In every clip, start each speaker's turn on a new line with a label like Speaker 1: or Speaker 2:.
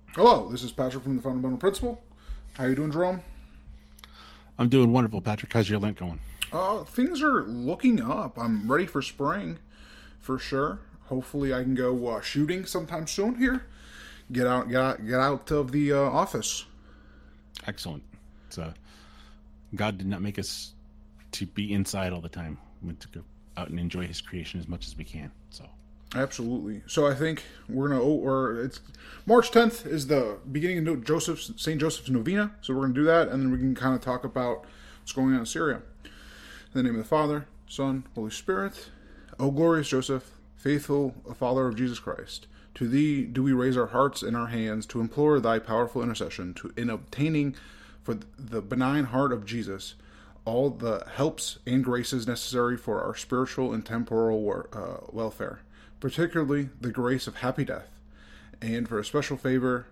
Speaker 1: Hello, this is Patrick from the Fundamental Principle. How you doing, Jerome?
Speaker 2: I'm doing wonderful, Patrick. How's your Lent going?
Speaker 1: Things are looking up. I'm ready for spring, for sure. Hopefully, I can go shooting sometime soon here. Get out of the office.
Speaker 2: Excellent. It's, God did not make us to be inside all the time. We want to go out and enjoy His creation as much as we can. So,
Speaker 1: Absolutely. So I think we're gonna. Or it's March 10th is the beginning of Saint Joseph's Novena. So we're gonna do that, and then we can kind of talk about what's going on in Syria. In the name of the Father, Son, Holy Spirit. O glorious Joseph, faithful Father of Jesus Christ, to thee do we raise our hearts and our hands to implore thy powerful intercession in obtaining for the benign heart of Jesus all the helps and graces necessary for our spiritual and temporal welfare, particularly the grace of happy death, and for a special favor,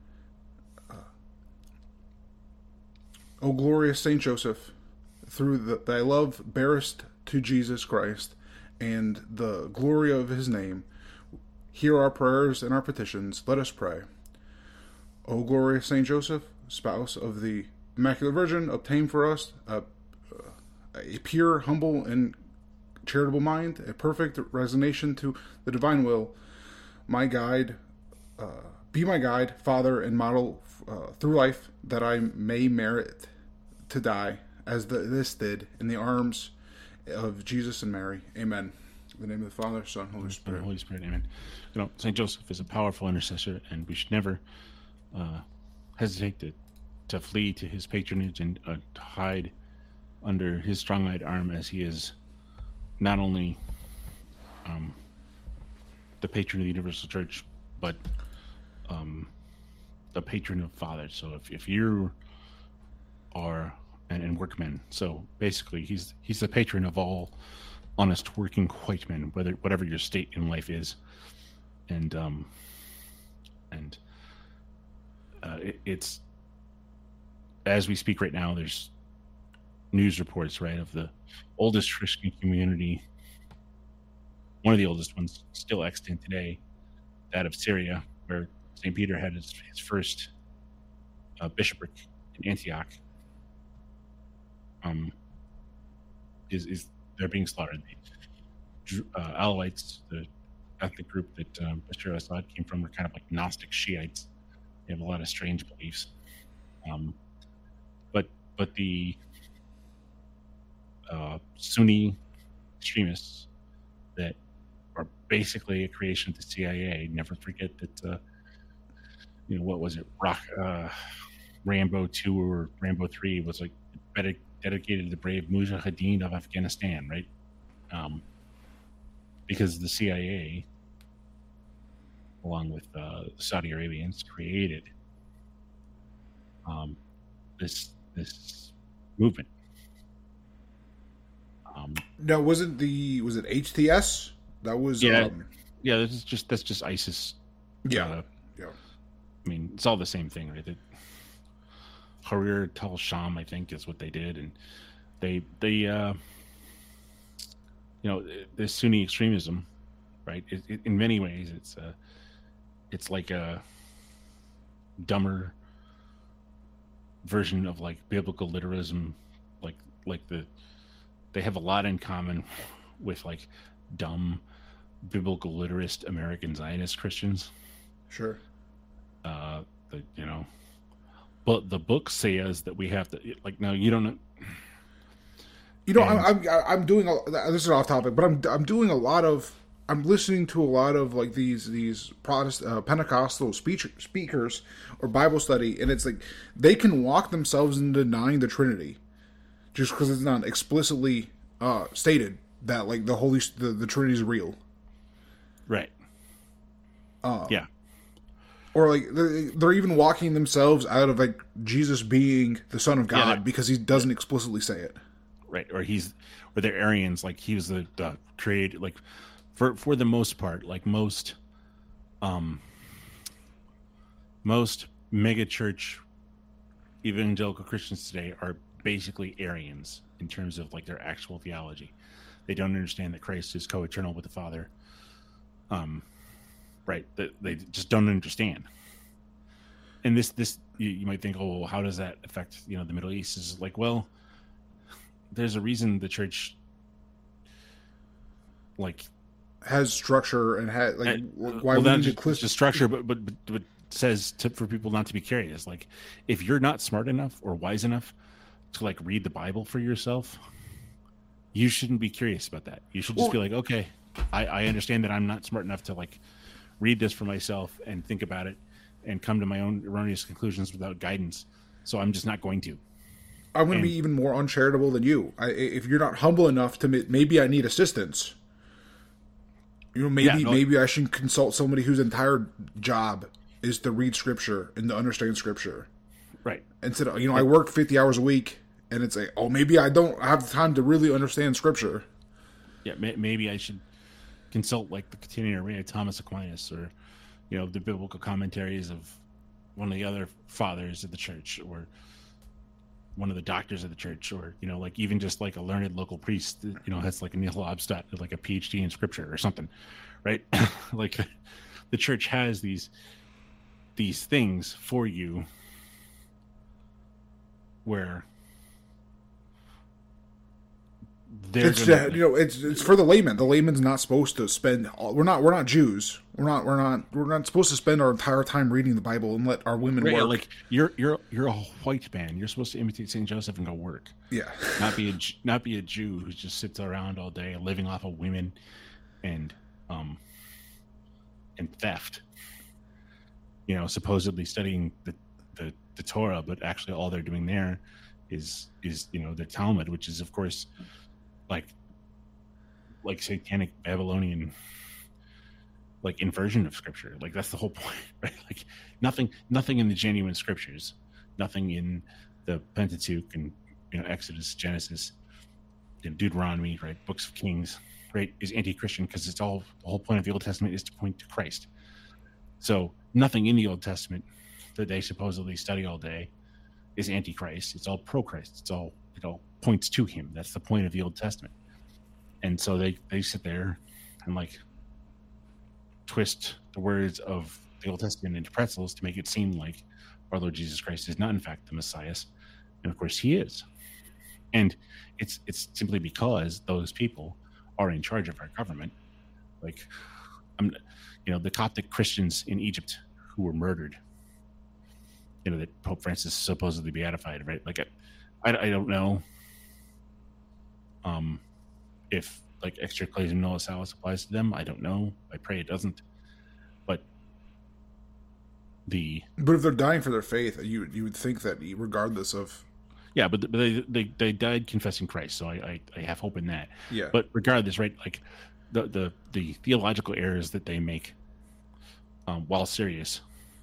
Speaker 1: O glorious Saint Joseph, through thy love bearest to Jesus Christ and the glory of his name, hear our prayers and our petitions. Let us pray. O glorious Saint Joseph, spouse of the Immaculate Virgin, obtain for us a pure, humble, and charitable mind, a perfect resignation to the divine will. My guide, be my guide, Father, and model through life, that I may merit to die as this did in the arms of Jesus and Mary. Amen. In the name of the Father, Son, Holy
Speaker 2: and the
Speaker 1: Spirit.
Speaker 2: Holy Spirit, amen. Saint Joseph is a powerful intercessor, and we should never hesitate to flee to his patronage and to hide under his strong-eyed arm, as he is not only the patron of the Universal Church, but the patron of fathers. So if you are and workmen, so basically he's the patron of all honest working white men, whatever your state in life is, and it's as we speak right now. There's news reports, right, of the oldest Christian community, one of the oldest ones still extant today, that of Syria, where St. Peter had his first bishopric in Antioch. Is they're being slaughtered. The Alawites, the ethnic group that Bashar al-Assad came from, are kind of like Gnostic Shiites. They have a lot of strange beliefs. But the Sunni extremists that are basically a creation of the CIA. Never forget that. What was it? Rambo 2 or Rambo 3 was like dedicated to the brave Mujahideen of Afghanistan, right? Because the CIA, along with the Saudi Arabians, created this movement.
Speaker 1: No, was it HTS? That was
Speaker 2: Yeah, that's just ISIS.
Speaker 1: Yeah.
Speaker 2: I mean, it's all the same thing, right? Harir Tal Sham, I think, is what they did, and they the Sunni extremism, right? In many ways, it's like a dumber version of like biblical literalism, they have a lot in common with like dumb biblical literist American Zionist Christians.
Speaker 1: Sure.
Speaker 2: But the book says that we have to, like, no, you don't know.
Speaker 1: I'm doing this is off topic, but I'm doing a lot of, I'm listening to a lot of like these Protestant Pentecostal speakers or Bible study, and it's like they can walk themselves into denying the Trinity just because it's not explicitly stated that like the Trinity is real,
Speaker 2: Right. Yeah.
Speaker 1: or like they're even walking themselves out of like Jesus being the Son of God because he doesn't explicitly say it.
Speaker 2: Right. Or they're Arians, like he was the created, like for the most part, like most mega church evangelical Christians today are basically Arians in terms of like their actual theology. They don't understand that Christ is co-eternal with the Father. Right. They just don't understand. and this you might think, oh, well, how does that affect the Middle East? Is like, well, there's a reason the church like
Speaker 1: has structure and has like why
Speaker 2: well,
Speaker 1: we
Speaker 2: not
Speaker 1: need
Speaker 2: just, just structure, but says for people not to be curious. Like, if you're not smart enough or wise enough to like read the Bible for yourself, you shouldn't be curious about that. You should just be like, okay, I understand that I'm not smart enough to like read this for myself and think about it and come to my own erroneous conclusions without guidance. So I'm just not going to.
Speaker 1: I'm going to be even more uncharitable than you. If you're not humble enough to maybe I need assistance. Maybe I should consult somebody whose entire job is to read Scripture and to understand Scripture.
Speaker 2: Right.
Speaker 1: Instead of, I work 50 hours a week, and it's like, oh, maybe I don't have the time to really understand Scripture.
Speaker 2: Yeah, maybe I should consult like the Continuing Array of Thomas Aquinas, or the biblical commentaries of one of the other fathers of the church, or one of the doctors of the church, or like even just like a learned local priest, that's like a Neil Obstadt, like a PhD in Scripture or something, right? Like the church has these things for you where
Speaker 1: it's it's for the layman. The layman's not supposed to spend. We're not Jews. We're not supposed to spend our entire time reading the Bible and let our women work.
Speaker 2: Like you're a white man. You're supposed to imitate Saint Joseph and go work.
Speaker 1: Yeah,
Speaker 2: not be a Jew who just sits around all day living off of women and theft. Supposedly studying the Torah, but actually all they're doing there is the Talmud, which is of course like satanic Babylonian like inversion of Scripture. Like that's the whole point, right? Like nothing in the genuine Scriptures, nothing in the Pentateuch and Exodus, Genesis, Deuteronomy, right, books of Kings, right, is anti-Christian, because it's all, the whole point of the Old Testament is to point to Christ. So nothing in the Old Testament that they supposedly study all day is anti-Christ. It's all pro-Christ. It all points to him. That's the point of the Old Testament. And so they sit there and like twist the words of the Old Testament into pretzels to make it seem like our Lord Jesus Christ is not in fact the Messiah. And of course he is. And it's simply because those people are in charge of our government. Like, the Coptic Christians in Egypt who were murdered, that Pope Francis supposedly beatified, right? Like, I don't know if like extra ecclesiam nullis salus applies to them. I don't know. I pray it doesn't. But
Speaker 1: if they're dying for their faith, you would think that regardless of.
Speaker 2: Yeah, but they died confessing Christ, so I have hope in that.
Speaker 1: Yeah.
Speaker 2: But regardless, right? Like the theological errors that they make, while serious,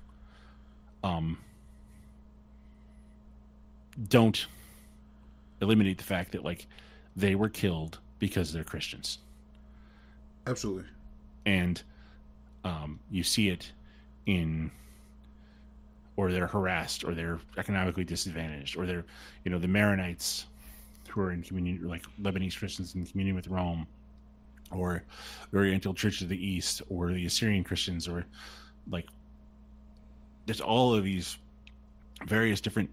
Speaker 2: don't eliminate the fact that like they were killed because they're Christians.
Speaker 1: Absolutely.
Speaker 2: And you see it or they're harassed, or they're economically disadvantaged, or they're, the Maronites who are in communion, like Lebanese Christians in communion with Rome, or the Oriental Church of the East, or the Assyrian Christians, or like there's all of these various different,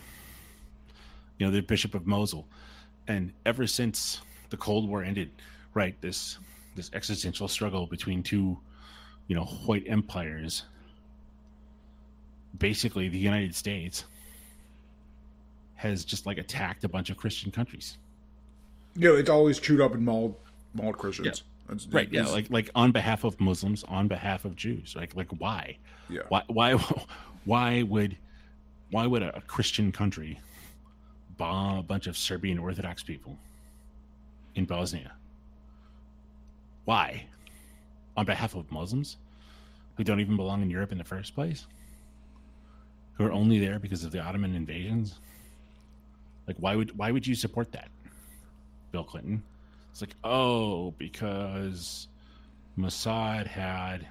Speaker 2: the Bishop of Mosul. And ever since the Cold War ended, right, this existential struggle between two, white empires, basically the United States has just like attacked a bunch of Christian countries.
Speaker 1: It's always chewed up and mauled Christians.
Speaker 2: Yeah. Right. Yeah. Like on behalf of Muslims, on behalf of Jews. Like why?
Speaker 1: Yeah.
Speaker 2: Why would a Christian country bomb a bunch of Serbian Orthodox people in Bosnia? Why? On behalf of Muslims who don't even belong in Europe in the first place? Who are only there because of the Ottoman invasions? Like, why would you support that, Bill Clinton? It's like, because Mossad had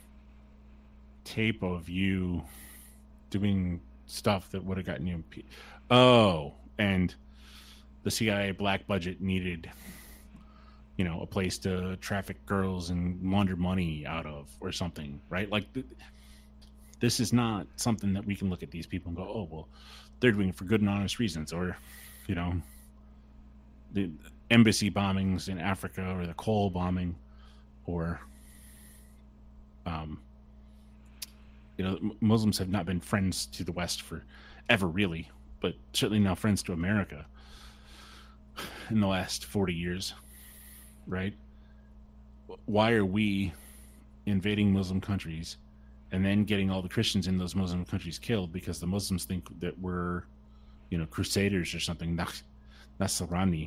Speaker 2: tape of you doing stuff that would have gotten you impeached. And the CIA black budget needed, a place to traffic girls and launder money out of, or something, right? Like, This is not something that we can look at these people and go, oh, well, they're doing it for good and honest reasons. Or, you know, the embassy bombings in Africa, or the coal bombing, or, you know, Muslims have not been friends to the West for ever, really, but certainly now friends to America in the last 40 years, right? Why are we invading Muslim countries and then getting all the Christians in those Muslim countries killed because the Muslims think that we're, you know, crusaders or something? Nasrani.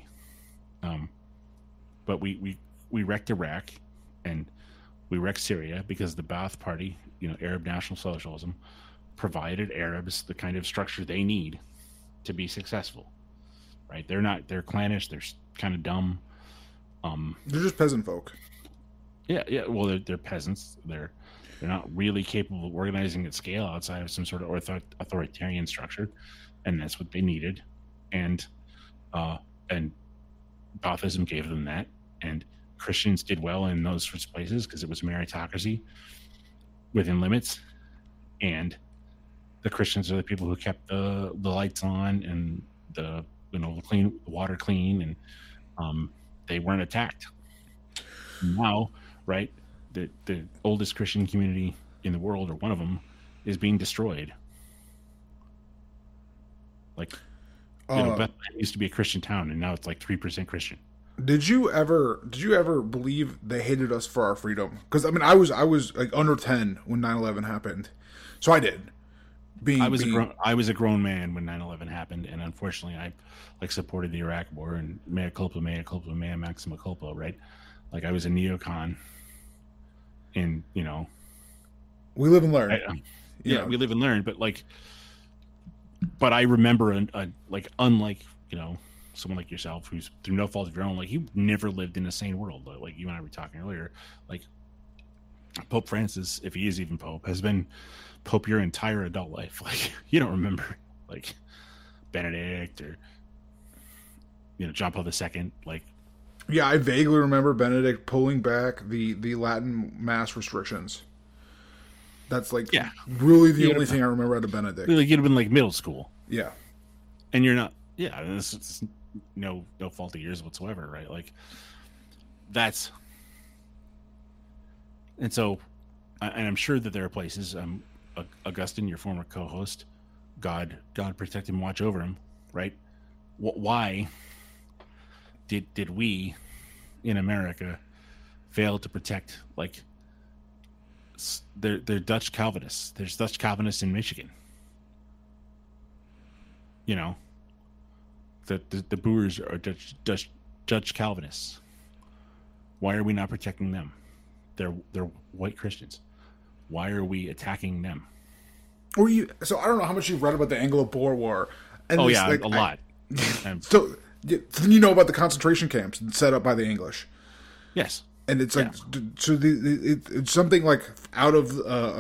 Speaker 2: But we wrecked Iraq, and we wrecked Syria because the Ba'ath Party, you know, Arab National Socialism, provided Arabs the kind of structure they need to be successful. Right? They're clannish. They're kind of dumb.
Speaker 1: They're just peasant folk.
Speaker 2: Yeah. Well, they're peasants. They're not really capable of organizing at scale outside of some sort of authoritarian structure, and that's what they needed. And Baathism gave them that, and Christians did well in those sorts of places because it was meritocracy within limits, and the Christians are the people who kept the lights on and the water clean, and they weren't attacked. Now, right, the oldest Christian community in the world, or one of them, is being destroyed. Like, Bethlehem used to be a Christian town, and now it's like 3% Christian.
Speaker 1: Did you ever believe they hated us for our freedom? Because I mean, I was like under 10 when 9/11 happened, so I did.
Speaker 2: I was a grown man when 9/11 happened, and unfortunately, I supported the Iraq War, and mea culpa, maxima culpa, right? Like, I was a neocon, and you know,
Speaker 1: we live and learn.
Speaker 2: We live and learn, but I remember, unlike, you know, someone like yourself who's through no fault of your own, like, you never lived in a sane world. Like you and I were talking earlier, like Pope Francis, if he is even Pope, has been Pope your entire adult life. Like, you don't remember like Benedict or, you know, John Paul II. Like,
Speaker 1: yeah, I vaguely remember Benedict pulling back the Latin Mass restrictions. That's like really the only thing I remember out of Benedict.
Speaker 2: Like, you'd have been like middle school.
Speaker 1: Yeah.
Speaker 2: And you're not, it's no fault of yours whatsoever, right? Like, that's, and so, and I'm sure that there are places, Augustine, your former co-host, God protect him, watch over him, right? Why did we in America fail to protect, like, they're Dutch Calvinists. There's Dutch Calvinists in Michigan. You know, the Boers are Dutch Calvinists. Why are we not protecting them? They're white Christians. Why are we attacking them?
Speaker 1: So I don't know how much you've read about the Anglo-Boer War. And
Speaker 2: a lot.
Speaker 1: So you know about the concentration camps set up by the English.
Speaker 2: Yes.
Speaker 1: And it's like, so it's something like out of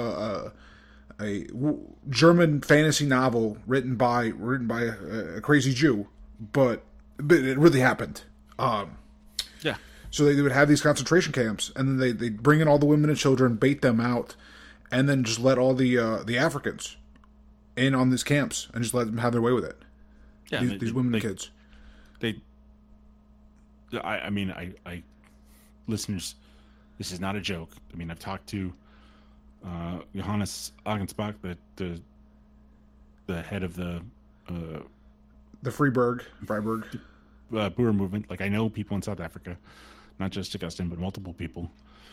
Speaker 1: a German fantasy novel written by a crazy Jew, but it really happened. So they would have these concentration camps, and then they bring in all the women and children, bait them out, and then just let all the Africans in on these camps and just let them have their way with it. Yeah, these women and kids.
Speaker 2: I listeners, this is not a joke. I mean, I've talked to Johannes Agensbach, the head of the
Speaker 1: Freiburg
Speaker 2: Boer movement. Like, I know people in South Africa, not just Augustine, but multiple people.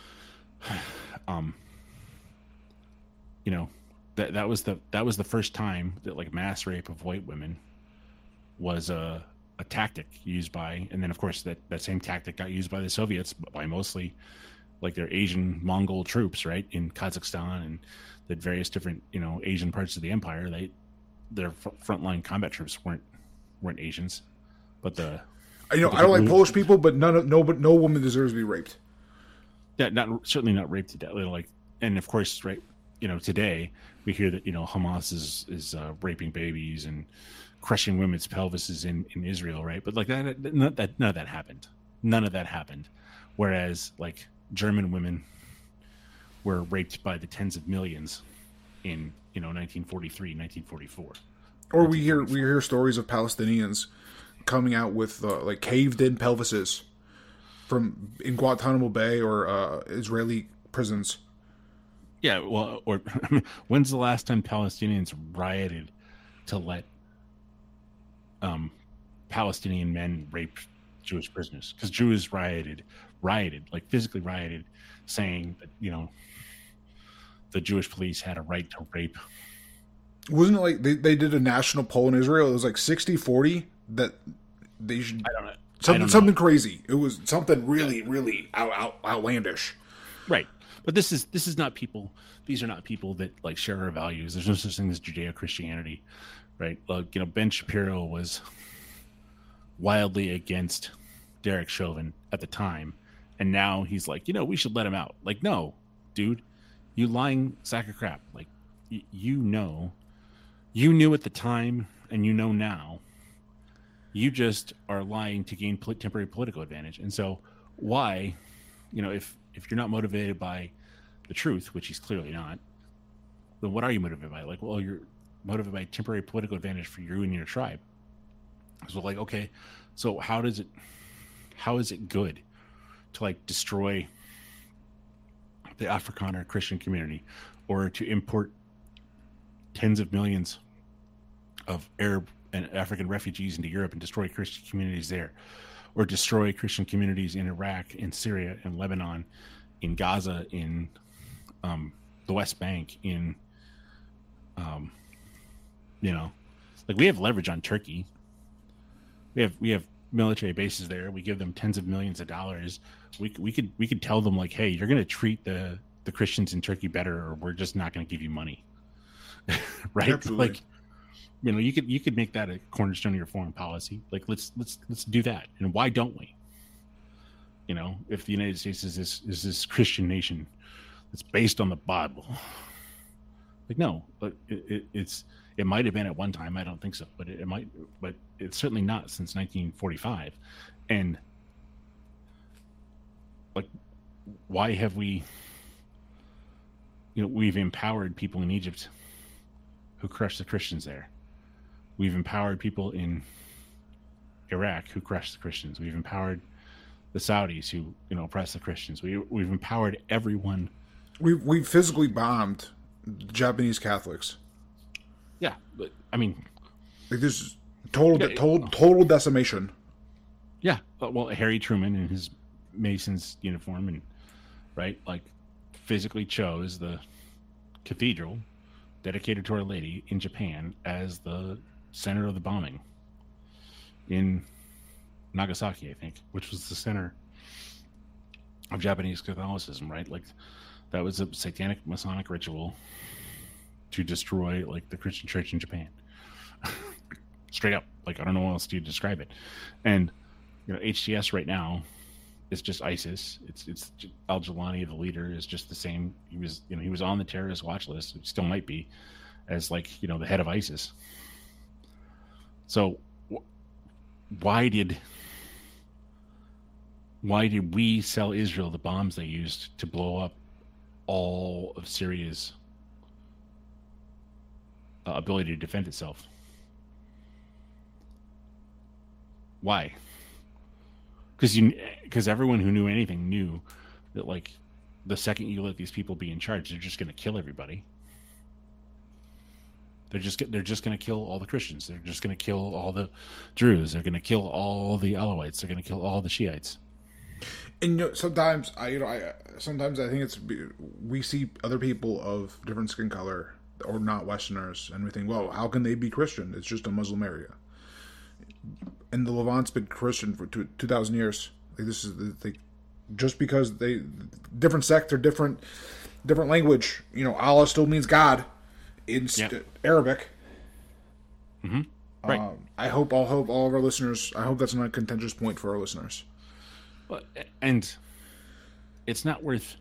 Speaker 2: You know, that was the first time that, like, mass rape of white women was a tactic used by, and then of course that same tactic got used by the Soviets, but by mostly like their Asian Mongol troops, right, in Kazakhstan and the various different, you know, Asian parts of the empire. Their frontline combat troops weren't Asians, but
Speaker 1: I don't like Polish people, but no woman deserves to be raped.
Speaker 2: Yeah, certainly not raped to death. Like, and of course, right, you know, today we hear that, you know, Hamas is raping babies and crushing women's pelvises in Israel, right? But like none of that happened. None of that happened. Whereas, like, German women were raped by the tens of millions in 1943, 1944.
Speaker 1: Or we hear stories of Palestinians coming out with like caved in pelvises from in Guantanamo Bay or Israeli prisons.
Speaker 2: Yeah, well, or when's the last time Palestinians rioted to let Palestinian men rape Jewish prisoners? Because Jews rioted, like physically rioted, saying that the Jewish police had a right to rape.
Speaker 1: Wasn't it like they did a national poll in Israel? It was like 60-40 that they should.
Speaker 2: I don't know.
Speaker 1: Something crazy. It was something really outlandish.
Speaker 2: Right. But this is not people. These are not people that like share our values. There's no such thing as Judeo-Christianity, right? Like, Ben Shapiro was wildly against Derek Chauvin at the time, and now he's like, we should let him out. Like, no, dude, you lying sack of crap. Like, you knew at the time, and now. You just are lying to gain temporary political advantage. And so, why, if you're not motivated by the truth, which he's clearly not, then what are you motivated by? Like, well, you're motivated by temporary political advantage for you and your tribe. So, like, okay, so how is it good to like destroy the Afrikaner Christian community, or to import tens of millions of Arab and African refugees into Europe and destroy Christian communities there, or destroy Christian communities in Iraq, in Syria, in Lebanon, in Gaza, in the West Bank, in like we have leverage on Turkey. We have military bases there. We give them tens of millions of dollars. We could tell them like, hey, you're going to treat the Christians in Turkey better, or we're just not going to give you money. Right?
Speaker 1: Absolutely.
Speaker 2: Like, you could make that a cornerstone of your foreign policy. Like, let's do that. And why don't we? If the United States is this Christian nation that's based on the Bible, like, no, but it might have been at one time. I don't think so, but it might. But it's certainly not since 1945. And like, why have we? We've empowered people in Egypt who crushed the Christians there. We've empowered people in Iraq who crushed the Christians. We've empowered the Saudis who oppress the Christians. We've empowered everyone.
Speaker 1: We've physically bombed Japanese Catholics.
Speaker 2: Yeah, but I mean,
Speaker 1: like, this total decimation.
Speaker 2: Yeah, well, Harry Truman in his Mason's uniform and right, like, physically chose the cathedral dedicated to Our Lady in Japan as the center of the bombing in Nagasaki, I think, which was the center of Japanese Catholicism, right? Like, that was a satanic Masonic ritual to destroy like the Christian church in Japan. Straight up. Like, I don't know how else to describe it. And HTS right now is just ISIS. It's Al Jilani, the leader, is just the same. He was on the terrorist watch list. It still might be, as like the head of ISIS. So why did we sell Israel the bombs they used to blow up all of Syria's ability to defend itself? Why? Because everyone who knew anything knew that, like, the second you let these people be in charge, they're just going to kill everybody. They're just going to kill all the Christians. They're just going to kill all the Druze. They're going to kill all the Alawites. They're going to kill all the Shiites.
Speaker 1: And sometimes I think we see other people of different skin color or not Westerners, and we think, well, how can they be Christian? It's just a Muslim area. And the Levant's been Christian for 2,000 years. Like, this is just because they different sect or different language. Allah still means God in Arabic.
Speaker 2: Mm-hmm. Right.
Speaker 1: I hope all of our listeners. I hope that's not a contentious point for our listeners.
Speaker 2: And it's not worth.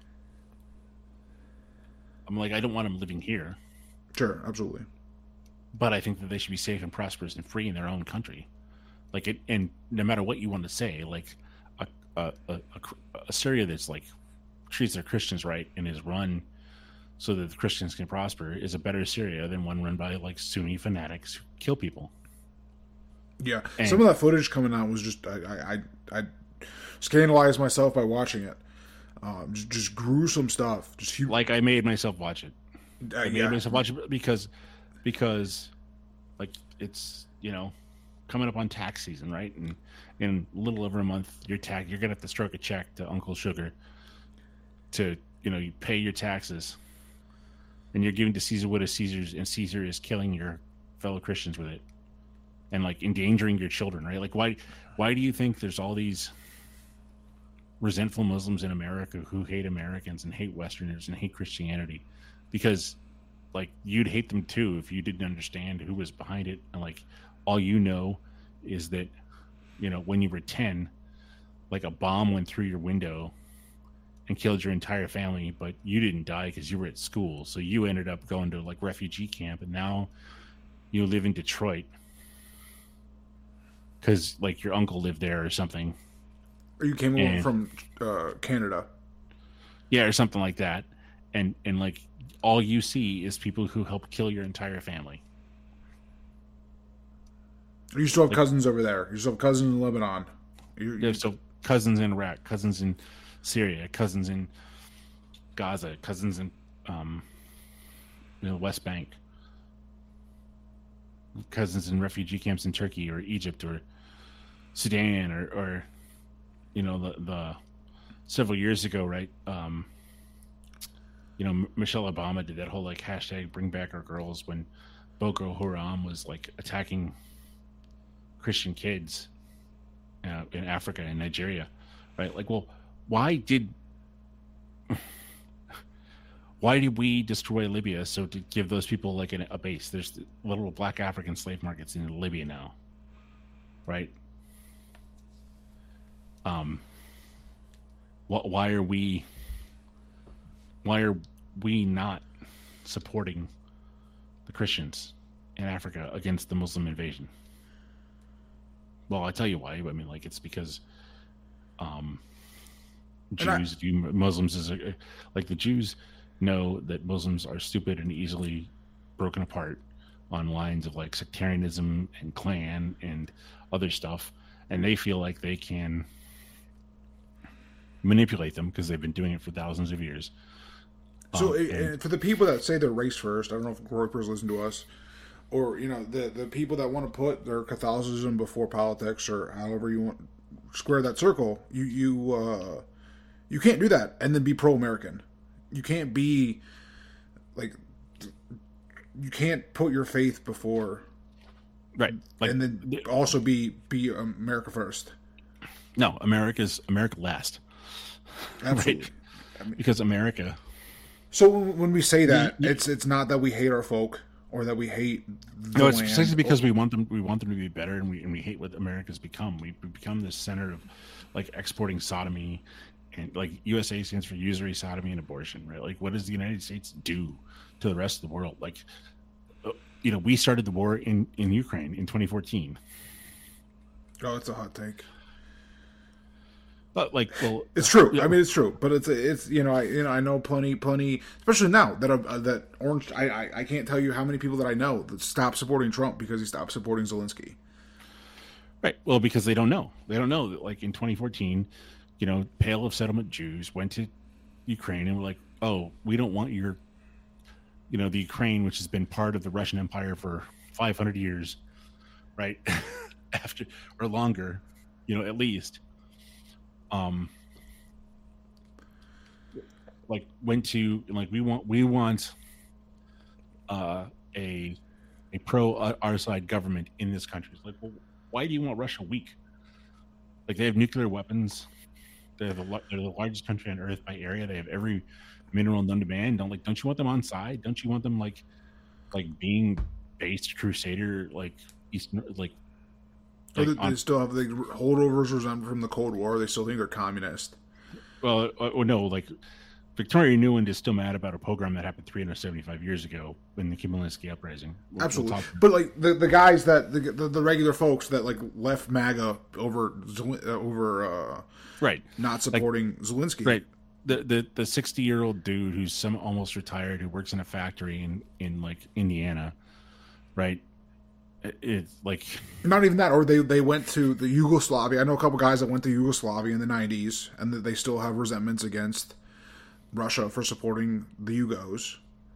Speaker 2: I'm like, I don't want them living here.
Speaker 1: Sure, absolutely.
Speaker 2: But I think that they should be safe and prosperous and free in their own country. Like, it, and no matter what you want to say, like a Syria that's like treats their Christians right and is run so that the Christians can prosper is a better Syria than one run by like Sunni fanatics who kill people.
Speaker 1: Yeah, and some of that footage coming out was just I scandalized myself by watching it. Just gruesome stuff. Just
Speaker 2: like I made myself watch it. I made myself watch it because like it's, you know, coming up on tax season, right? And in a little over a month, you're gonna have to stroke a check to Uncle Sugar to, you know, you pay your taxes, and you're giving to Caesar what is Caesar's, and Caesar is killing your fellow Christians with it, and like endangering your children, right? Like why do you think there's all these resentful Muslims in America who hate Americans and hate Westerners and hate Christianity? Because like you'd hate them too if you didn't understand who was behind it, and like all you know is that, you know, when you were 10, like a bomb went through your window and killed your entire family, but you didn't die because you were at school, so you ended up going to like refugee camp, and now you live in Detroit because like your uncle lived there or something.
Speaker 1: Or you came over from Canada.
Speaker 2: Yeah, or something like that. And like all you see is people who help kill your entire family.
Speaker 1: You still have cousins over there. You still have cousins in Lebanon.
Speaker 2: Yeah, so cousins in Iraq, cousins in Syria, cousins in Gaza, cousins in West Bank, cousins in refugee camps in Turkey or Egypt or Sudan or you know, the several years ago, right? You know, Michelle Obama did that whole like hashtag bring back our girls when Boko Haram was like attacking Christian kids in Africa and Nigeria, right? Like, well, why did we destroy Libya? So to give those people like a base. There's little black African slave markets in Libya now, right? Why are we not supporting the Christians in Africa against the Muslim invasion? Well, I tell you why. I mean, like, it's because Jews view Muslims as like the Jews know that Muslims are stupid and easily broken apart on lines of like sectarianism and clan and other stuff, and they feel like they can manipulate them because they've been doing it for thousands of years.
Speaker 1: So and for the people that say they're race first, I don't know if Groypers listen to us, or, you know, the people that want to put their Catholicism before politics, or however you want square that circle, you can't do that and then be pro-American. You can't be like, you can't put your faith before,
Speaker 2: right? Like,
Speaker 1: and then also be America first.
Speaker 2: No, America last.
Speaker 1: Absolutely.
Speaker 2: Right? I mean, because America.
Speaker 1: So when we say that, it's not that we hate our folk or that we hate the
Speaker 2: no, it's
Speaker 1: land.
Speaker 2: precisely because we want them to be better, and we hate what America's become. We become this center of like exporting sodomy, and like USA stands for usury, sodomy, and abortion, right? Like, what does the United States do to the rest of the world? Like, you know, we started the war in Ukraine in 2014.
Speaker 1: Oh, it's a hot take.
Speaker 2: But like, well,
Speaker 1: it's true. I mean, it's true. But it's you know, I know plenty, especially now that Orange. I can't tell you how many people that I know that stopped supporting Trump because he stopped supporting Zelensky.
Speaker 2: Right. Well, because they don't know. They don't know that, like, in 2014, you know, Pale of Settlement Jews went to Ukraine and were like, "Oh, we don't want your, you know, the Ukraine, which has been part of the Russian Empire for 500 years, right, after or longer, you know, at least." Like, went to like we want a pro our side government in this country. It's like, well, why do you want Russia weak? Like, they have nuclear weapons. They're the largest country on earth by area. They have every mineral known to man. Don't you want them on side? Don't you want them like being based crusader like Eastern like?
Speaker 1: They still have the holdovers from the Cold War. They still think they're communist.
Speaker 2: Well, no, like Victoria Nuland is still mad about a pogrom that happened 375 years ago in the Khmelnytsky uprising.
Speaker 1: Absolutely, but like the guys that the regular folks that like left MAGA over right, not supporting Zelensky,
Speaker 2: right. the 60-year-old dude who's some almost retired who works in a factory in like Indiana, right? It's like
Speaker 1: not even that, or they went to the Yugoslavia. I know a couple guys that went to Yugoslavia in the 90s, and that they still have resentments against Russia for supporting the Yugos.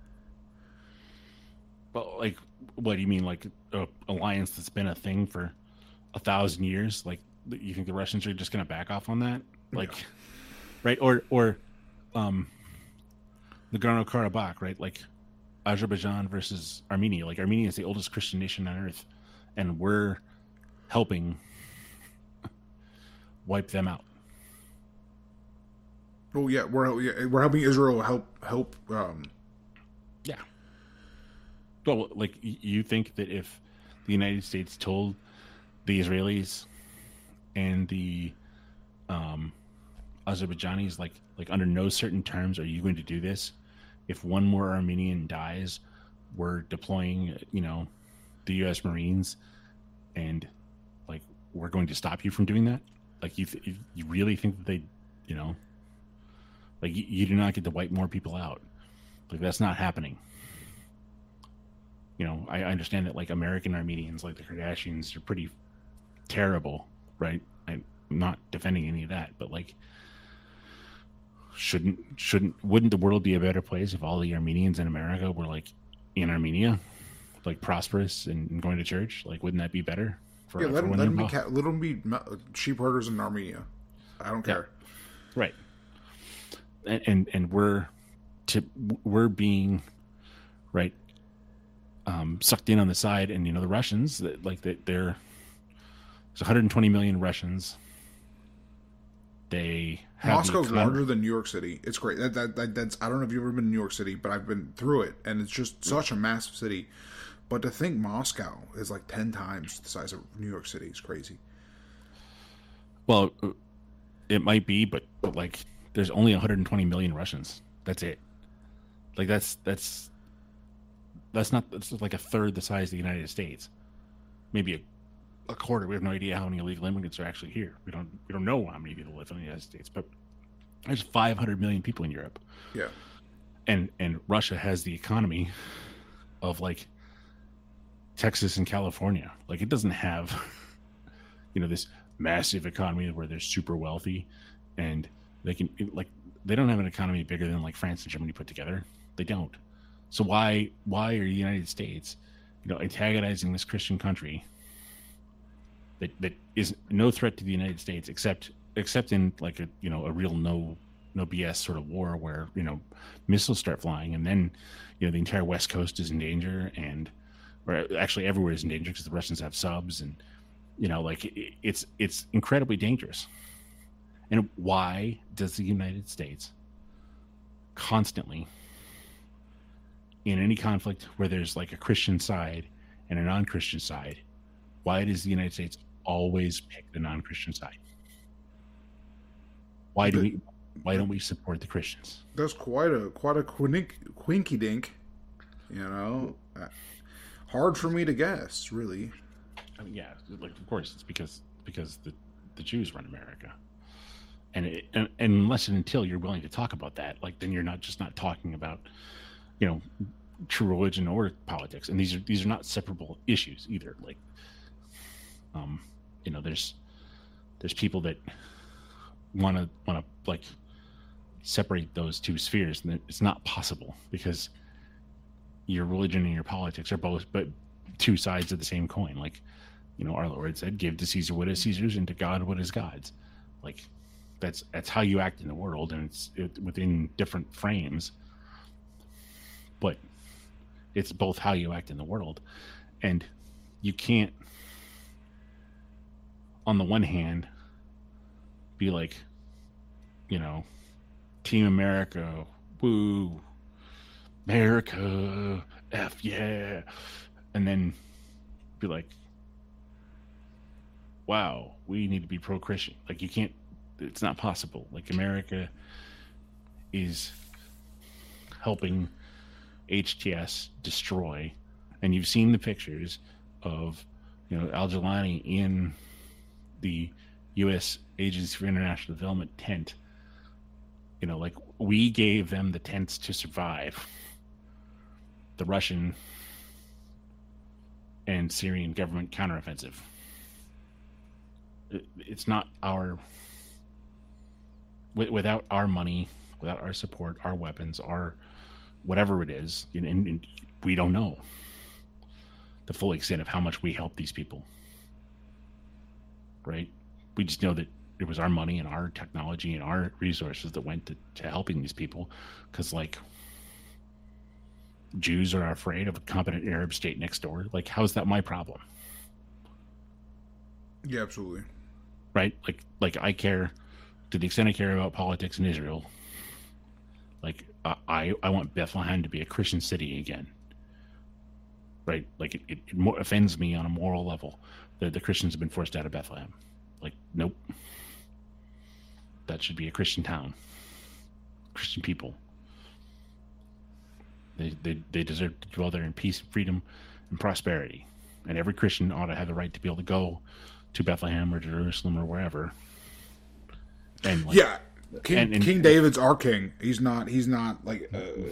Speaker 2: Well, like, what do you mean, like a alliance that's been a thing for 1,000 years? Like, you think the Russians are just going to back off on that? Like, yeah. Right? Or Nagorno-Karabakh, right? Like Azerbaijan versus Armenia. Like, Armenia is the oldest Christian nation on earth, and we're helping wipe them out.
Speaker 1: Oh yeah, we're helping Israel help.
Speaker 2: Yeah. Well, like, you think that if the United States told the Israelis and the Azerbaijanis, like under no certain terms are you going to do this? If one more Armenian dies, we're deploying, the U.S. Marines, and like we're going to stop you from doing that. Like, you really think that they, like you do not get to wipe more people out. Like, that's not happening. I understand that, like, American Armenians, like the Kardashians, are pretty terrible, right? I'm not defending any of that, but like, wouldn't the world be a better place if all the Armenians in America were like in Armenia, like prosperous and going to church? Like, wouldn't that be better?
Speaker 1: Let them be sheep herders in Armenia. I don't care.
Speaker 2: Yeah. Right. And we're being right. Sucked in on the side, and the Russians, there's 120 million Russians. They have
Speaker 1: Moscow's larger than New York City. It's great. That's I don't know if you've ever been to New York City, but I've been through it, and it's just such a massive city. But to think Moscow is like 10 times the size of New York City is crazy.
Speaker 2: Well, it might be, but like, there's only 120 million Russians. That's it. Like, that's like a third the size of the United States, maybe a quarter. We have no idea how many illegal immigrants are actually here. We don't know how many people live in the United States, but there's 500 million people in Europe.
Speaker 1: Yeah,
Speaker 2: and Russia has the economy of like Texas and California. Like, it doesn't have this massive economy where they're super wealthy, and they don't have an economy bigger than like France and Germany put together. They don't. So why are the United States, antagonizing this Christian country that is no threat to the United States except in like a real no BS sort of war where missiles start flying, and then the entire West Coast is in danger, or actually everywhere is in danger because the Russians have subs, and it's incredibly dangerous. And why does the United States constantly, in any conflict where there's like a Christian side and a non-Christian side, why does the United States always pick the non-Christian side? Why don't we support the Christians?
Speaker 1: That's quite a quinky dink, hard for me to guess, really.
Speaker 2: I mean, yeah, like, of course it's because the Jews run America, and unless and until you're willing to talk about that, like, then you're not talking about true religion or politics, and these are not separable issues either. Like, there's people that want to like separate those two spheres, and it's not possible because your religion and your politics are both but two sides of the same coin. Like, our Lord said, "Give to Caesar what is Caesar's, and to God what is God's." Like, that's how you act in the world, and it's within different frames, but it's both how you act in the world. And you can't, on the one hand, be like, Team America, woo, America, F yeah, and then be like, wow, we need to be pro-Christian. Like, you can't, it's not possible. Like, America is helping HTS destroy, and you've seen the pictures of Al-Jilani in the U.S. Agency for International Development tent Like we gave them the tents to survive the Russian and Syrian government counteroffensive. It's not without our money, without our support, our weapons, our whatever it is, and we don't know the full extent of how much we help these people. Right? We just know that it was our money and our technology and our resources that went to helping these people, because like Jews are afraid of a competent Arab state next door. Like, how's that my problem?
Speaker 1: Yeah, absolutely.
Speaker 2: Right? Like I care to the extent I care about politics in Israel. Like I want Bethlehem to be a Christian city again. Right? Like it offends me on a moral level that the Christians have been forced out of Bethlehem. Like, nope. That should be a Christian town. Christian people. They deserve to dwell there in peace, freedom, and prosperity. And every Christian ought to have the right to be able to go to Bethlehem or Jerusalem or wherever. And like,
Speaker 1: yeah, King David's our king. He's not like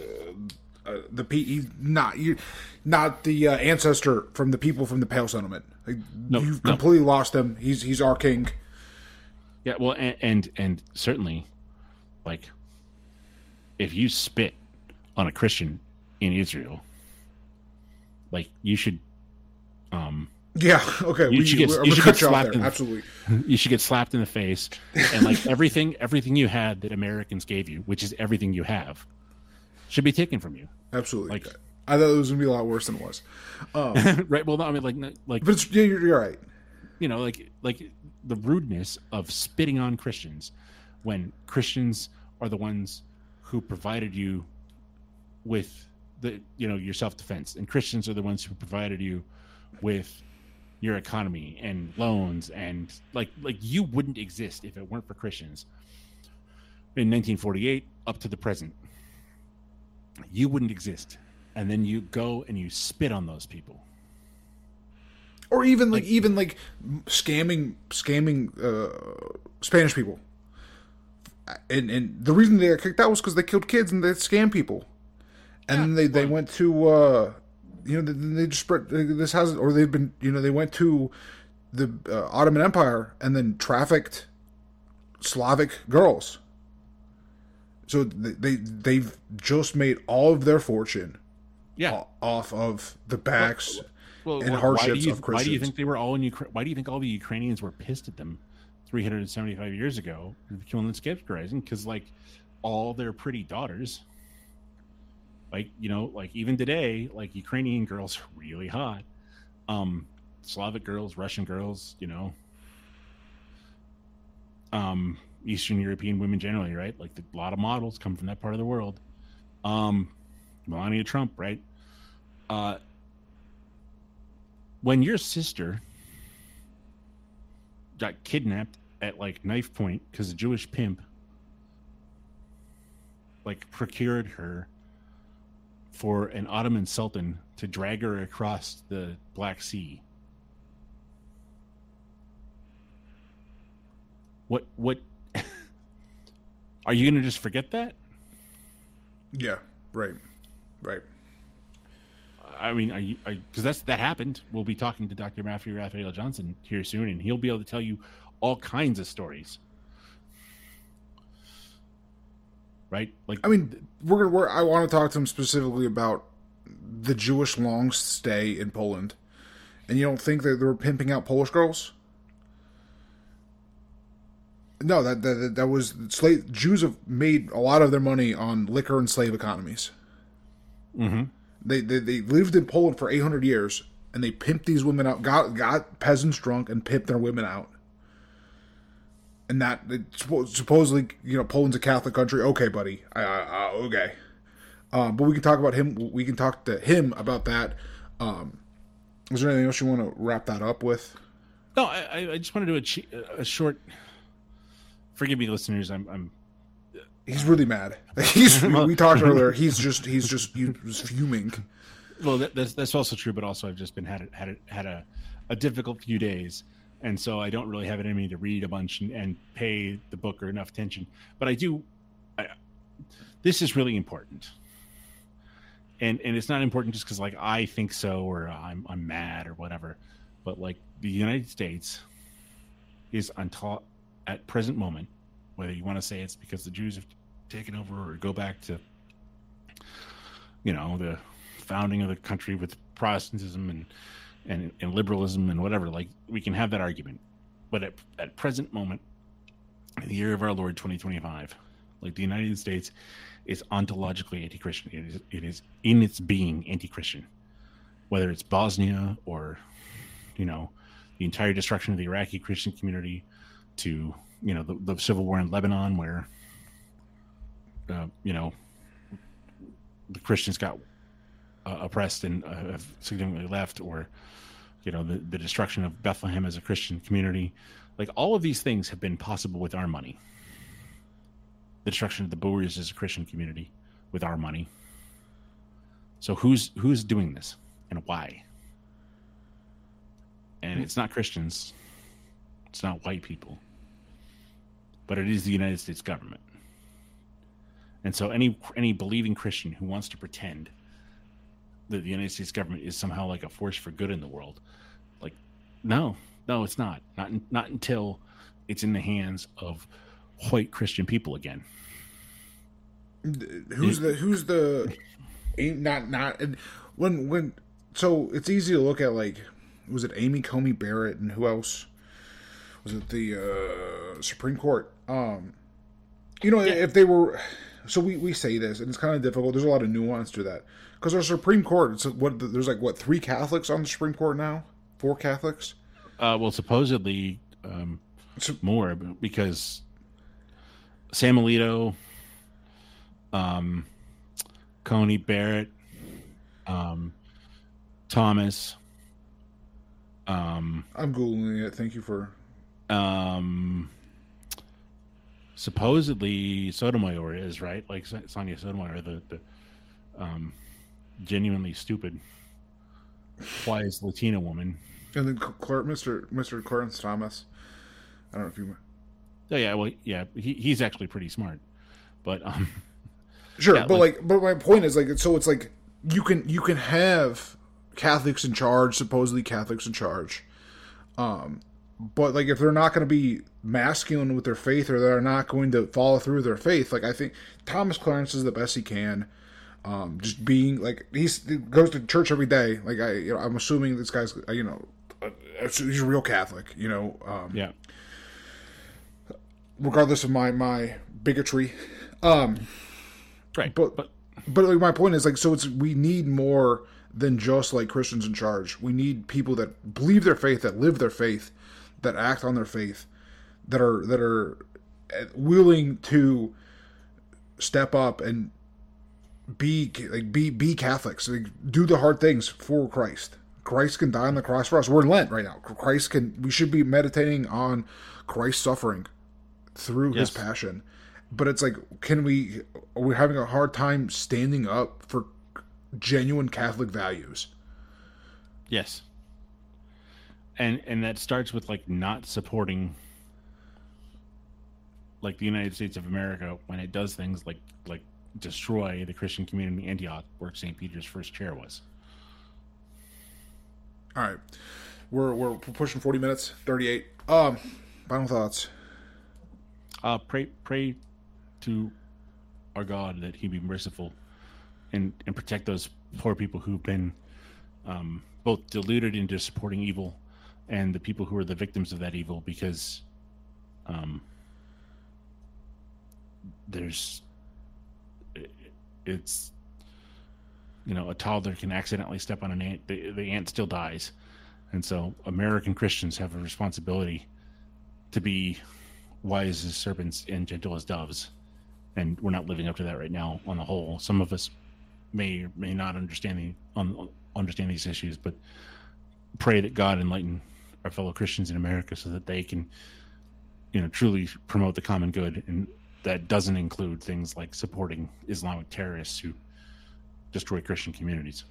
Speaker 1: he's not the ancestor from the people from the Pale Settlement. Like, you've completely lost him. He's our king.
Speaker 2: Yeah, well, and certainly, like, if you spit on a Christian in Israel, like, you should,
Speaker 1: yeah, okay,
Speaker 2: you should get slapped.
Speaker 1: Absolutely,
Speaker 2: you should get slapped in the face, and like everything you had that Americans gave you, which is everything you have, should be taken from you.
Speaker 1: Absolutely.
Speaker 2: Like,
Speaker 1: I thought it was gonna be a lot worse than it was.
Speaker 2: Right. Well, no, I mean, like,
Speaker 1: but you're right.
Speaker 2: Like the rudeness of spitting on Christians when Christians are the ones who provided you with your self-defense, and Christians are the ones who provided you with your economy and loans, and like you wouldn't exist if it weren't for Christians. In 1948 up to the present, you wouldn't exist, and then you go and you spit on those people.
Speaker 1: Or even scamming Spanish people, and the reason they got kicked out was because they killed kids and they scammed people, and then they went to they just spread this hasn't, or they've been they went to the Ottoman Empire and then trafficked Slavic girls. So they've just made all of their fortune, off of the backs. And hardships of Christians.
Speaker 2: Why do you think they were all in Ukraine? Why do you think all the Ukrainians were pissed at them 375 years ago for killing the Scepter Rising? Because like all their pretty daughters, like even today, like Ukrainian girls are really hot. Slavic girls, Russian girls, Eastern European women generally, right? Like a lot of models come from that part of the world. Melania Trump, right? When your sister got kidnapped at like knife point because a Jewish pimp like procured her for an Ottoman sultan to drag her across the Black Sea, what are you going to just forget that?
Speaker 1: Yeah, right.
Speaker 2: I mean, because that happened. We'll be talking to Dr. Matthew Raphael Johnson here soon, and he'll be able to tell you all kinds of stories. Right? Like,
Speaker 1: I mean, I want to talk to him specifically about the Jewish long stay in Poland. And you don't think that they were pimping out Polish girls? No, that was slave. Jews have made a lot of their money on liquor and slave economies.
Speaker 2: Mm-hmm.
Speaker 1: They lived in Poland for 800 years, and they pimped these women out, got peasants drunk, and pimped their women out. And that supposedly, Poland's a Catholic country. Okay, buddy, okay. But we can talk about him. We can talk to him about that. Is there anything else you want to wrap that up with?
Speaker 2: No, I just want to do a short. Forgive me, listeners.
Speaker 1: He's really mad. We talked earlier. He was fuming.
Speaker 2: Well, that's also true, but also I've just been had a difficult few days, and so I don't really have it in me to read a bunch and pay the book or enough attention. But this is really important. And it's not important just because like I think so or I'm mad or whatever, but like the United States is at present moment, whether you want to say it's because the Jews have taken over or go back to the founding of the country with Protestantism and liberalism and whatever, like we can have that argument, but at present moment, in the year of our Lord 2025, like the United States is ontologically anti-Christian. It is in its being anti-Christian, whether it's Bosnia or, the entire destruction of the Iraqi Christian community to, the civil war in Lebanon where, the Christians got oppressed and have significantly left, or, the destruction of Bethlehem as a Christian community. Like all of these things have been possible with our money. The destruction of the Boers as a Christian community with our money. So who's doing this and why? And it's not Christians. It's not white people. But it is the United States government. And so any believing Christian who wants to pretend that the United States government is somehow like a force for good in the world, like no, it's not. Not until it's in the hands of white Christian people again.
Speaker 1: So it's easy to look at, like, was it Amy Coney Barrett and who else? Was it the Supreme Court? If they were, so we say this and it's kind of difficult. There's a lot of nuance to that because our Supreme Court. There's like 3 Catholics on the Supreme Court now, 4 Catholics.
Speaker 2: Well, supposedly more because Sam Alito, Coney Barrett, Thomas.
Speaker 1: I'm Googling it. Thank you for.
Speaker 2: Supposedly Sotomayor is right, like Sonia Sotomayor, the genuinely stupid, wise Latina woman.
Speaker 1: And then Mr. Clarence Thomas. I don't know if you.
Speaker 2: Oh yeah, well yeah, he's actually pretty smart, but
Speaker 1: sure, yeah, but my point is so it's like you can have Catholics in charge, supposedly Catholics in charge, but like if they're not going to be masculine with their faith or they're not going to follow through with their faith, like I think Thomas Clarence is the best he can. Just being like he goes to church every day. Like I'm assuming this guy's he's a real Catholic.
Speaker 2: Yeah.
Speaker 1: Regardless of my bigotry,
Speaker 2: right.
Speaker 1: But like my point is so we need more than just like Christians in charge. We need people that believe their faith, that live their faith, that act on their faith, that are willing to step up and be Catholics, like, do the hard things for Christ. Christ can die on the cross for us. We're in Lent right now. We should be meditating on Christ's suffering through his passion. But it's like, are we having a hard time standing up for genuine Catholic values?
Speaker 2: Yes. And that starts with like not supporting like the United States of America when it does things like destroy the Christian community in Antioch, where St. Peter's first chair was.
Speaker 1: All right, we're pushing 40 minutes, 38. Final thoughts.
Speaker 2: Pray to our God that He be merciful and protect those poor people who've been both deluded into supporting evil and the people who are the victims of that evil, because it's a toddler can accidentally step on an ant, the ant still dies. And so American Christians have a responsibility to be wise as serpents and gentle as doves, and we're not living up to that right now on the whole. Some of us may or may not understand these issues, but pray that God enlighten our fellow Christians in America so that they can truly promote the common good, and that doesn't include things like supporting Islamic terrorists who destroy Christian communities.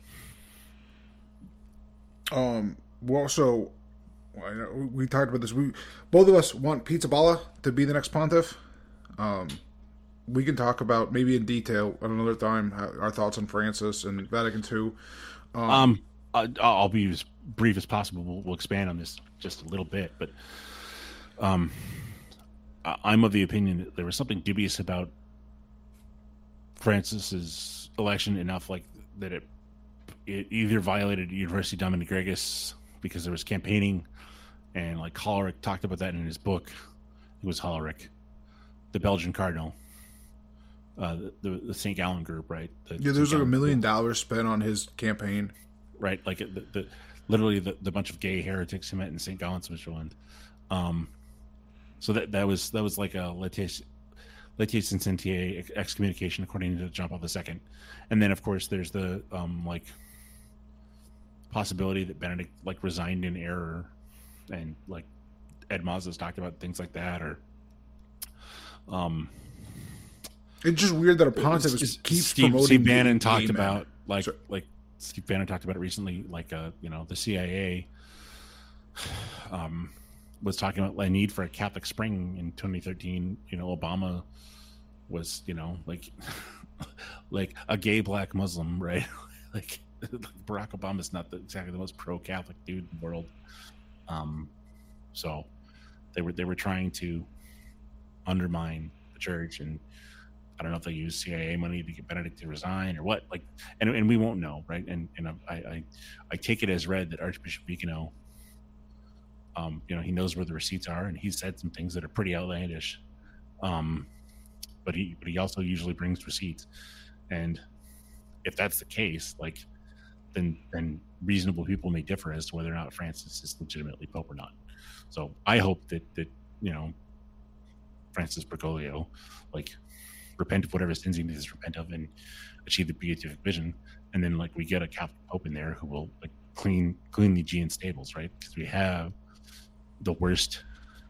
Speaker 1: Well, so we talked about this. Both of us want Pizzaballa to be the next pontiff. we can talk about maybe in detail at another time our thoughts on Francis and Vatican II.
Speaker 2: I'll be as brief as possible. We'll expand on this just a little bit, but I'm of the opinion that there was something dubious about Francis's election enough, like that it either violated University Dominic Gregis because there was campaigning, and like Hollerich talked about that in his book. It was Hollerich, the Belgian cardinal, the St. Gallen group, right?
Speaker 1: There's like $1 million spent on his campaign,
Speaker 2: right? Like literally the bunch of gay heretics who met in St. Gallen, Switzerland. So that was like a Laetitia Sentier excommunication, according to John Paul II. And then, of course, there's the like possibility that Benedict like resigned in error, and like Ed Mazza's talked about things like that, or
Speaker 1: it's just weird that a pontiff keeps promoting.
Speaker 2: Steve Bannon talked about Steve Bannon talked about it recently, like the CIA was talking about the need for a Catholic Spring in 2013. Obama was like a gay black Muslim, right? like Barack Obama's not exactly the most pro-Catholic dude in the world. So they were trying to undermine the church, and I don't know if they used CIA money to get Benedict to resign or what. Like, and we won't know, right? And I take it as read that Archbishop Vicano, he knows where the receipts are, and he said some things that are pretty outlandish. But he also usually brings receipts, and if that's the case, like then reasonable people may differ as to whether or not Francis is legitimately Pope or not. So I hope that Francis Bergoglio like repent of whatever sins he needs to repent of and achieve the beatific vision, and then like we get a Catholic Pope in there who will like clean the Aegean stables, right? Because we have the worst.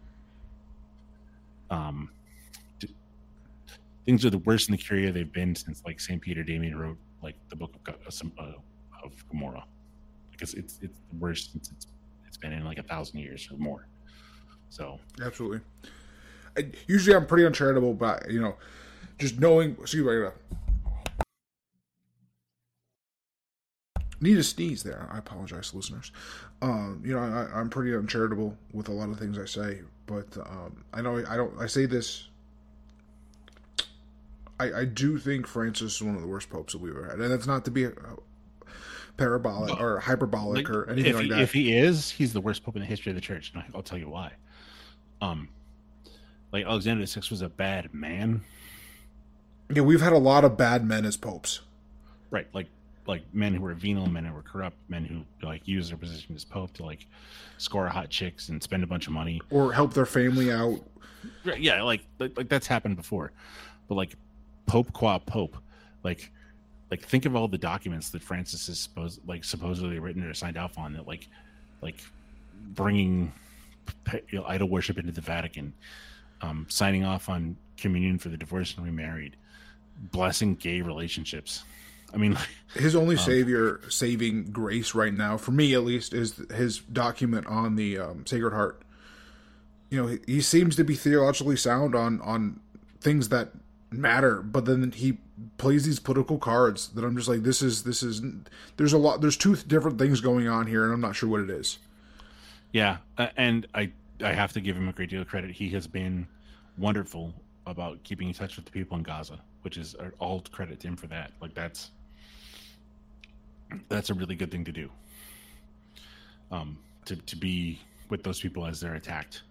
Speaker 2: Things are the worst in the Curia they've been since like St. Peter Damian wrote like the book of Gomorrah. Because it's the worst since it's been in like 1,000 years or more. So
Speaker 1: absolutely. Usually I'm pretty uncharitable, but just knowing. Excuse me. Need to sneeze there. I apologize, listeners. I'm pretty uncharitable with a lot of things I say, but I say this. I do think Francis is one of the worst popes that we've ever had, and that's not to be parabolic or hyperbolic or anything like that.
Speaker 2: If he is, he's the worst pope in the history of the church, and I'll tell you why. Like Alexander VI was a bad man.
Speaker 1: Yeah, we've had a lot of bad men as popes,
Speaker 2: right? Like men who were venal, men who were corrupt, men who like use their position as pope to like score hot chicks and spend a bunch of money
Speaker 1: or help their family out.
Speaker 2: Yeah, like that's happened before, but like Pope qua Pope, like think of all the documents that Francis is supposedly written or signed off on that like bringing idol worship into the Vatican, signing off on communion for the divorced and remarried, blessing gay relationships. I mean,
Speaker 1: his only saving grace right now, for me at least, is his document on the Sacred Heart. He seems to be theologically sound on things that matter, but then he plays these political cards that I'm just like, this is there's two different things going on here, and I'm not sure what it is.
Speaker 2: Yeah, and I have to give him a great deal of credit. He has been wonderful about keeping in touch with the people in Gaza, which is all credit to him for that. Like that's a really good thing to do. To be with those people as they're attacked,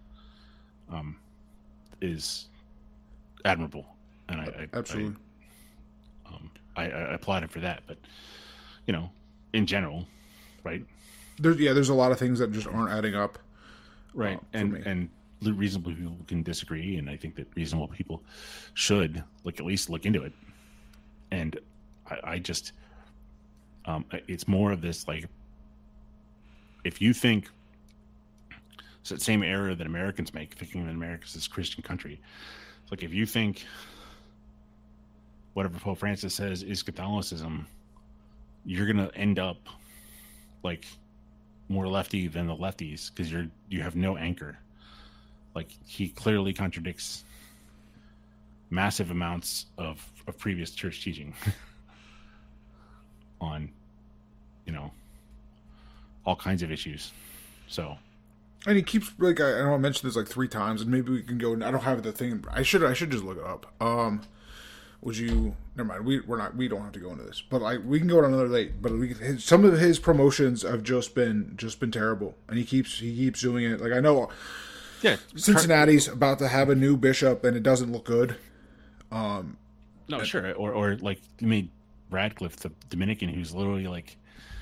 Speaker 2: is admirable. And I
Speaker 1: absolutely,
Speaker 2: I applaud him for that. But in general, right?
Speaker 1: There's a lot of things that just aren't adding up,
Speaker 2: right? And reasonable people can disagree, and I think that reasonable people should at least look into it. And I just, it's more of this like, if you think it's that same error that Americans make, thinking that America is this Christian country. It's like if you think whatever Pope Francis says is Catholicism, you're gonna end up like more lefty than the lefties because you have no anchor. Like he clearly contradicts massive amounts of previous church teaching on, all kinds of issues. So,
Speaker 1: and he keeps, like, I know I mentioned this like 3 times, and maybe we can go. I don't have the thing. I should just look it up. Would you? Never mind. We don't have to go into this, but we can go on another date. But some of his promotions have just been terrible, and he keeps doing it. Like, I know,
Speaker 2: yeah,
Speaker 1: Cincinnati's about to have a new bishop, and it doesn't look good.
Speaker 2: No, sure, or like, you made Radcliffe, the Dominican, who's literally like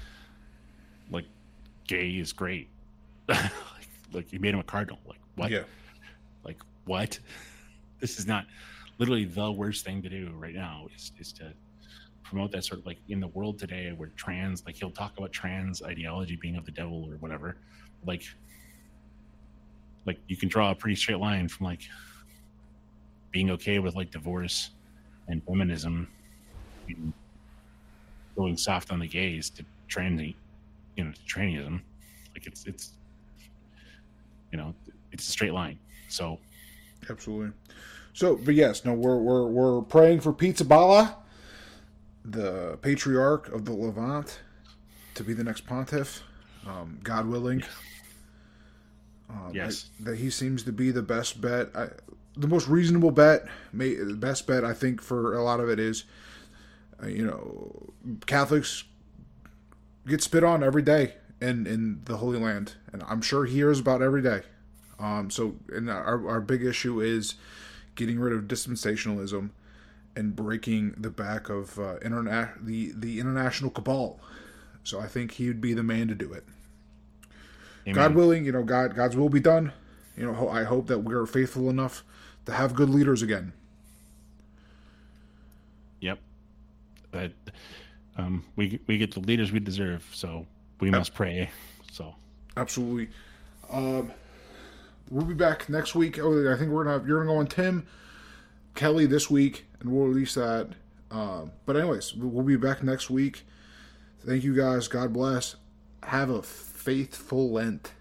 Speaker 2: gay is great. like you made him a cardinal. Like, what?
Speaker 1: Yeah.
Speaker 2: Like, what? This is not literally the worst thing to do right now is to promote that sort of, like, in the world today where trans, like, he'll talk about trans ideology being of the devil or whatever. Like you can draw a pretty straight line from like being okay with like divorce and feminism and going soft on the gays to tranny, to trannyism. Like, it's it's a straight line. So
Speaker 1: absolutely. So, but yes, no, we're praying for Pizzaballa, the patriarch of the Levant, to be the next pontiff, God willing.
Speaker 2: Yes,
Speaker 1: that he seems to be the best bet, the most reasonable bet. The best bet, I think, for a lot of it is, Catholics get spit on every day in the Holy Land, and I'm sure he hears about every day. So, and our big issue is getting rid of dispensationalism and breaking the back of the international cabal. So I think he would be the man to do it. Amen. God willing, God's will be done. I hope that we're faithful enough to have good leaders again.
Speaker 2: Yep. But we get the leaders we deserve, so we must pray. So
Speaker 1: absolutely. We'll be back next week. I think you're gonna go on Tim Kelly this week, and we'll release that. But anyways, we'll be back next week. Thank you guys. God bless. Have a faithful Lent.